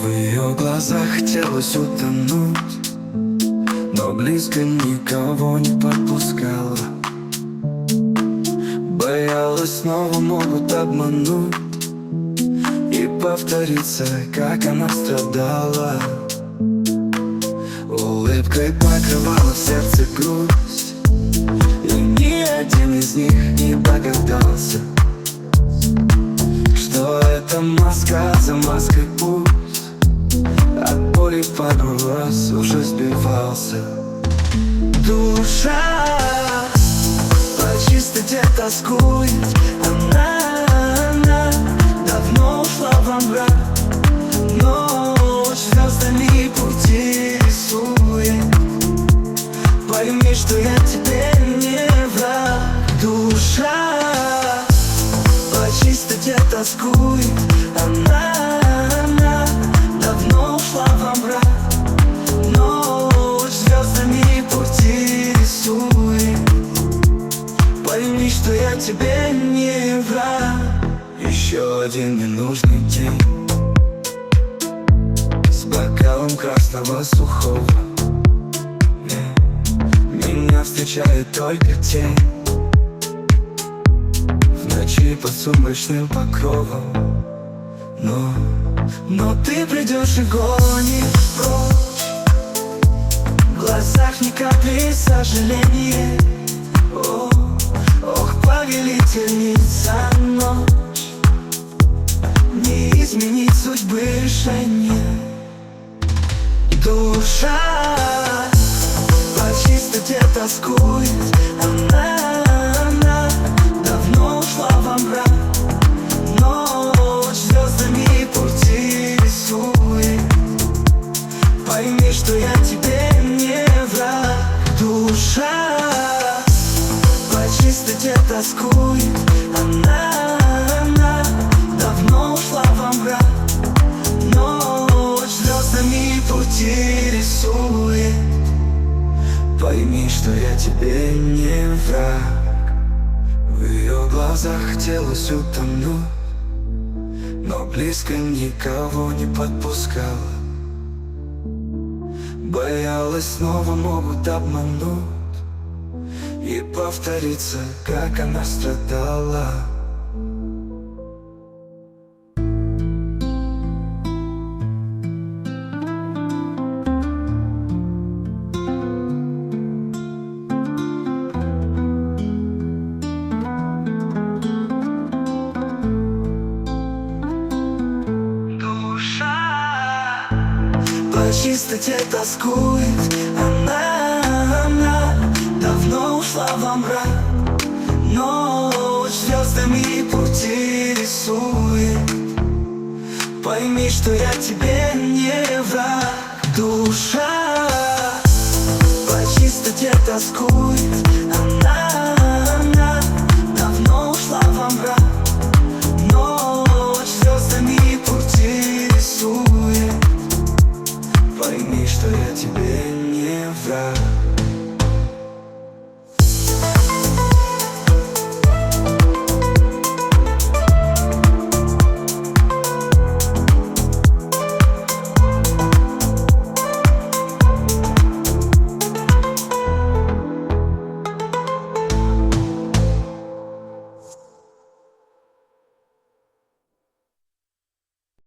В ее глазах хотелось утонуть, но близко никого не подпускала. Боялась, снова могут обмануть и повториться, как она страдала. Улыбкой покрывала в сердце грусть, и ни один из них не догадался, что это маска за маской путь. От боли парус уже сбивался. Душа по чистоте тоскует. Она давно ушла во мрак, но звездами пути рисует. Пойми, что я тебе не враг. Душа по чистоте тоскует. Она давно ушла во мрак, но звездами пути рисует. Пойми, что я тебе не враг. Еще один ненужный день с бокалом красного сухого. Меня встречает только тень в ночи под сумрачным покровом. Но ты придешь и гонишь прочь. В глазах ни капли сожаления. Ох, повелительница ночь, не изменить судьбы решения. Душа по чистоте тоскует. Она давно ушла во мрак, но звездами пути рисует. Пойми, что я тебе не враг. Душа по чистоте тоскует. Она давно ушла во мрак, но звездами пути рисует. Пойми, что я тебе не враг. В ее глазах хотелось утонуть, но близко никого не подпускала. Боялась, снова могут обмануть и повториться, как она страдала. По чистоте тоскует. Она давно ушла во мрак, но звездами пути рисует. Пойми, что я тебе не враг. Душа по чистоте тоскует. Она